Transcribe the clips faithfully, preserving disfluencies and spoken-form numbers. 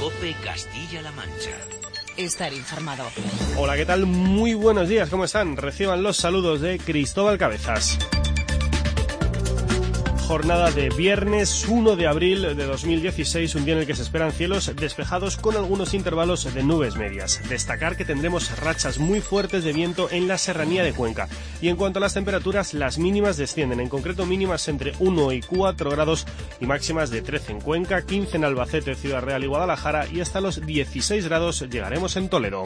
COPE Castilla-La Mancha. Estar informado. Hola, ¿qué tal? Muy buenos días, ¿cómo están? Reciban los saludos de Cristóbal Cabezas. Jornada de viernes uno de abril de dos mil dieciséis, un día en el que se esperan cielos despejados con algunos intervalos de nubes medias. Destacar que tendremos rachas muy fuertes de viento en la serranía de Cuenca. Y en cuanto a las temperaturas, las mínimas descienden, en concreto mínimas entre uno y cuatro grados y máximas de trece en Cuenca, quince en Albacete, Ciudad Real y Guadalajara, y hasta los dieciséis grados llegaremos en Toledo.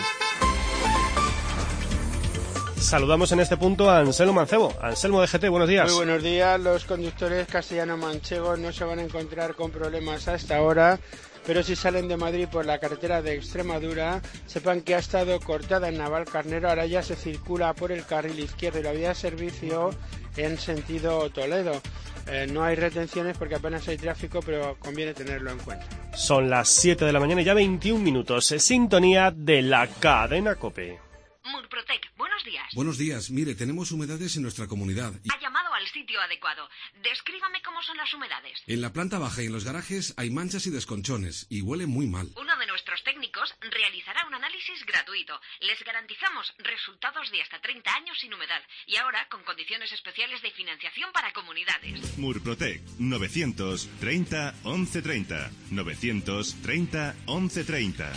Saludamos en este punto a Anselmo Mancebo. Anselmo de G T, buenos días. Muy buenos días. Los conductores castellano-manchegos no se van a encontrar con problemas a esta hora, pero si salen de Madrid por la carretera de Extremadura, sepan que ha estado cortada en Navalcarnero. Ahora ya se circula por el carril izquierdo y la vía de servicio en sentido Toledo. Eh, no hay retenciones porque apenas hay tráfico, pero conviene tenerlo en cuenta. Son las siete de la mañana y ya veintiún minutos. Sintonía de la cadena COPE. Murprotec, buenos días. Buenos días. Mire, tenemos humedades en nuestra comunidad. Y... Ha llamado al sitio adecuado. Descríbame cómo son las humedades. En la planta baja y en los garajes hay manchas y desconchones y huele muy mal. Uno de nuestros técnicos realizará un análisis gratuito. Les garantizamos resultados de hasta treinta años sin humedad y ahora con condiciones especiales de financiación para comunidades. Murprotec, novecientos treinta once treinta. novecientos treinta once treinta.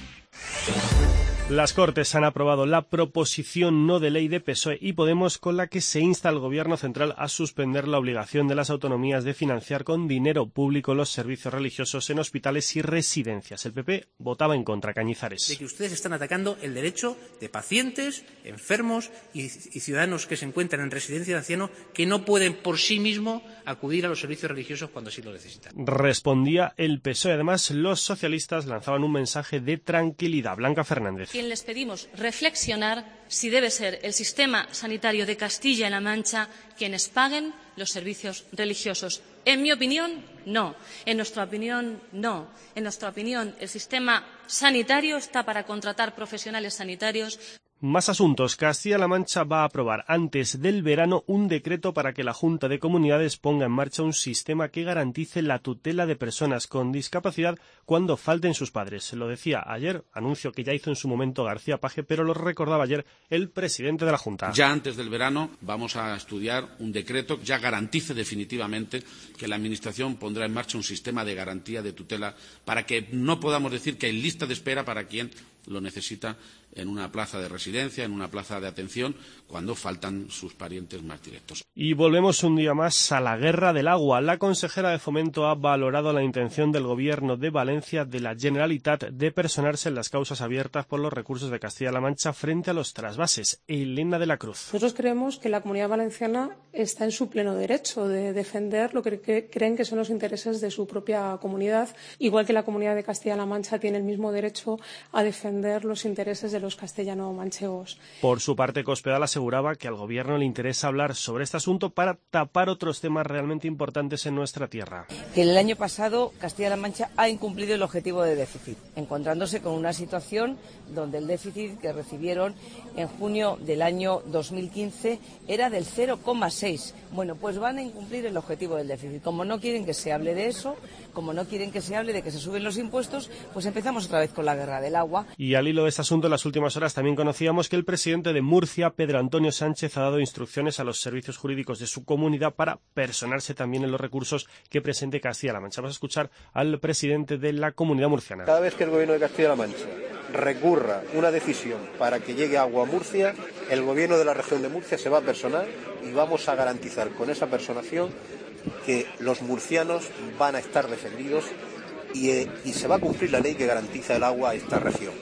Las Cortes han aprobado la proposición no de ley de P S O E y Podemos con la que se insta al Gobierno central a suspender la obligación de las autonomías de financiar con dinero público los servicios religiosos en hospitales y residencias. El P P votaba en contra. Cañizares. De que ustedes están atacando el derecho de pacientes, enfermos y, y ciudadanos que se encuentran en residencia de ancianos que no pueden por sí mismos acudir a los servicios religiosos cuando así lo necesitan. Respondía el P S O E. Además, los socialistas lanzaban un mensaje de tranquilidad. Blanca Fernández. Quien les pedimos reflexionar si debe ser el sistema sanitario de Castilla-La Mancha quienes paguen los servicios religiosos. En mi opinión, no. En nuestra opinión, no. En nuestra opinión, el sistema sanitario está para contratar profesionales sanitarios. Más asuntos. Castilla-La Mancha va a aprobar antes del verano un decreto para que la Junta de Comunidades ponga en marcha un sistema que garantice la tutela de personas con discapacidad cuando falten sus padres. Se lo decía ayer, anuncio que ya hizo en su momento García Page, pero lo recordaba ayer el presidente de la Junta. Ya antes del verano vamos a estudiar un decreto que ya garantice definitivamente que la Administración pondrá en marcha un sistema de garantía de tutela para que no podamos decir que hay lista de espera para quien lo necesita en una plaza de residencia, en una plaza de atención, cuando faltan sus parientes más directos. Y volvemos un día más a la guerra del agua. La consejera de Fomento ha valorado la intención del Gobierno de Valencia de la Generalitat de personarse en las causas abiertas por los recursos de Castilla-La Mancha frente a los trasvases. Elena de la Cruz. Nosotros creemos que la Comunidad Valenciana está en su pleno derecho de defender lo que creen que son los intereses de su propia comunidad, igual que la Comunidad de Castilla-La Mancha tiene el mismo derecho a defender los intereses de los castellano-manchegos. Por su parte, Cospedal aseguraba que al Gobierno le interesa hablar sobre este asunto para tapar otros temas realmente importantes en nuestra tierra. Que el año pasado Castilla-La Mancha ha incumplido el objetivo de déficit, encontrándose con una situación donde el déficit que recibieron en junio del año dos mil quince era del cero coma seis. Bueno, pues van a incumplir el objetivo del déficit. Como no quieren que se hable de eso, como no quieren que se hable de que se suben los impuestos, pues empezamos otra vez con la guerra del agua. Y al hilo de este asunto, en las últimas horas también conocíamos que el presidente de Murcia, Pedro Antonio Sánchez, ha dado instrucciones a los servicios jurídicos de su comunidad para personarse también en los recursos que presente Castilla-La Mancha. Vamos a escuchar al presidente de la comunidad murciana. Cada vez que el Gobierno de Castilla-La Mancha recurra una decisión para que llegue agua a Murcia, el Gobierno de la región de Murcia se va a personar y vamos a garantizar con esa personación que los murcianos van a estar defendidos y, eh, y se va a cumplir la ley que garantiza el agua a esta región.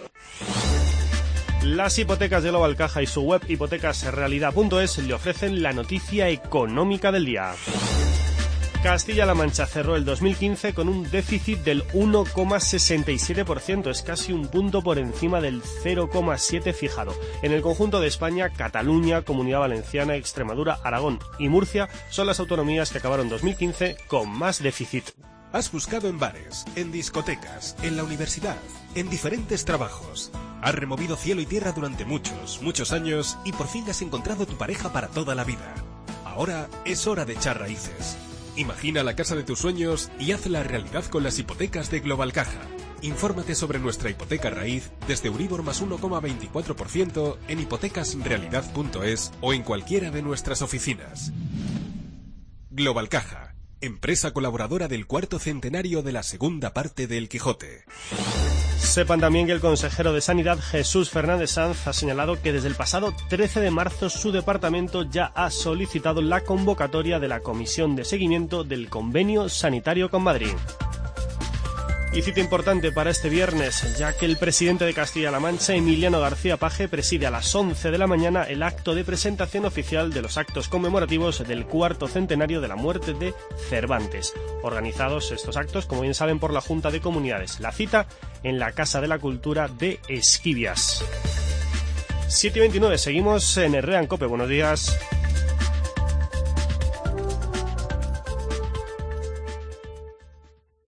Las hipotecas de Global Caja y su web hipotecasrealidad punto es le ofrecen la noticia económica del día. Castilla-La Mancha cerró el dos mil quince con un déficit del uno coma sesenta y siete por ciento, es casi un punto por encima del cero coma siete por ciento fijado. En el conjunto de España, Cataluña, Comunidad Valenciana, Extremadura, Aragón y Murcia son las autonomías que acabaron dos mil quince con más déficit. Has buscado en bares, en discotecas, en la universidad, en diferentes trabajos. Has removido cielo y tierra durante muchos, muchos años y por fin has encontrado tu pareja para toda la vida. Ahora es hora de echar raíces. Imagina la casa de tus sueños y hazla realidad con las hipotecas de Global Caja. Infórmate sobre nuestra hipoteca raíz desde Euribor más uno coma veinticuatro por ciento en hipotecas realidad punto es o en cualquiera de nuestras oficinas. Global Caja, empresa colaboradora del cuarto centenario de la segunda parte de El Quijote. Sepan también que el consejero de Sanidad, Jesús Fernández Sanz, ha señalado que desde el pasado trece de marzo su departamento ya ha solicitado la convocatoria de la Comisión de Seguimiento del Convenio Sanitario con Madrid. Y cita importante para este viernes, ya que el presidente de Castilla-La Mancha, Emiliano García Paje, preside a las once de la mañana el acto de presentación oficial de los actos conmemorativos del cuarto centenario de la muerte de Cervantes. Organizados estos actos, como bien saben, por la Junta de Comunidades. La cita en la Casa de la Cultura de Esquivias. siete y veintinueve, seguimos en Herrea en Cope. Buenos días.